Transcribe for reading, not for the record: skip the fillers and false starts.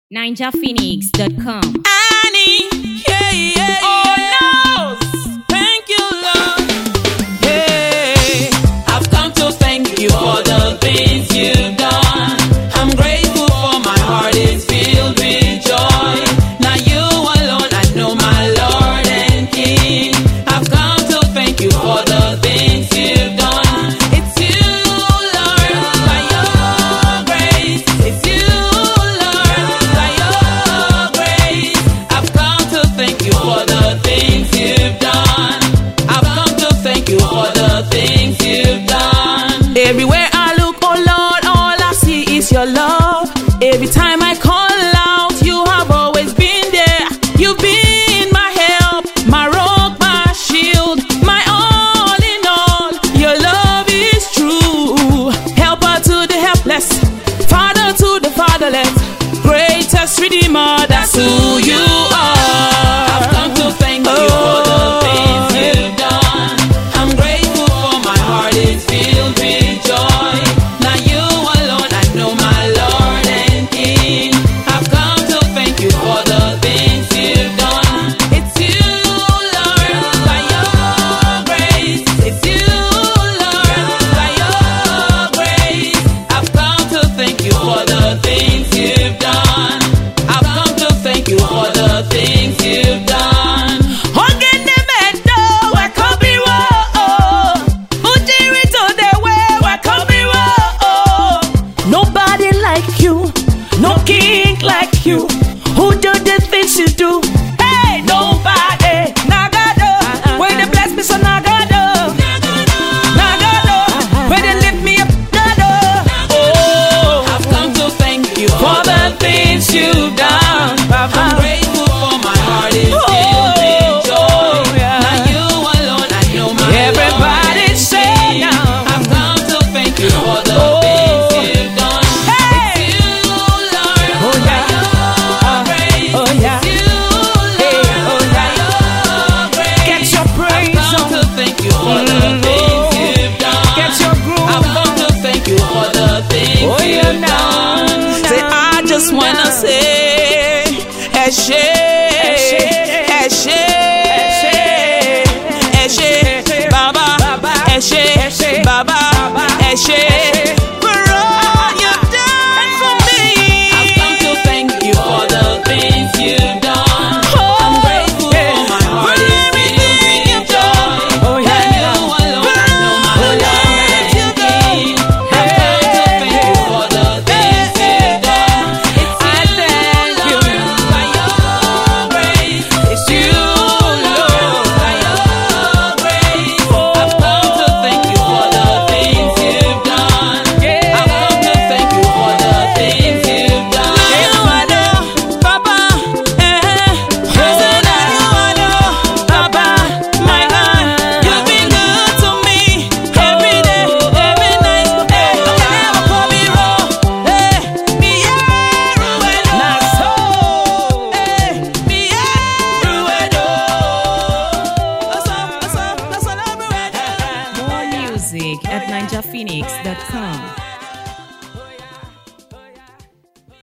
NinjaPhoenix.com. Annie, yeah, yeah, oh no, thank you, Lord. Hey, I've come to thank you for the things you've done. I'm grateful for my heart is filled with joy. Now you alone, I know my Lord and King. I've come to thank you for the things you've done. It's you, Lord, by your grace. It's you, Lord, by your grace. I've come to thank you for the things you've done. I've come to thank you for the things you've done. Everywhere I look, oh Lord, all I see is your love. Every time I call out, you have always been there. You've been my help, my rock, my shield, my all in all. Your love is true. Helper to the helpless, father to the fatherless, greatest redeemer, that's who you are. I've come to thank you for the things you've done. I'm grateful for my heart is filled with joy. Now you alone, I know my Lord and King. I've come to thank you for the things you've done. It's you, Lord, by your grace. It's you, Lord, by your grace. I've come to thank you for the things you've done. I've come to thank you for the things you've done. Nobody like you, no king like you, who do the things you do. Hey, nobody, Nagado, where they bless me so Nagado, Nagado, where they lift me up, Nagado. Oh, I've come to thank you for the things you've done. I'm grateful for my heart is filled with joy. Now you alone, I know my everybody say now. I've come to thank you for the things you've done. It's you, Lord, by your grace. It's you, Lord, by your grace. Get your praise on. I've come to thank you for the things you've done. Get your groove. I've come to thank you for the things you've done. Say, I just wanna say, Eshe, Eshe, Eshe, Baba, Eshe, Baba, Eshe, for all you've done for me. I've come to thank you for the things you've done. I'm grateful for my heart is filled with joy. Now you alone, I know my Lord and King. I've come to thank you for the things you've done. It's you, Lord, by your grace. It's you, Lord, by your grace. I've come to thank you for the things you've done. I've come to thank you for the things you've done. I know, Papa, Papa, my God, you've been good to me every day, every night. I can never call me wrong. Me not so. Me More music at NinjaPhoenix.com.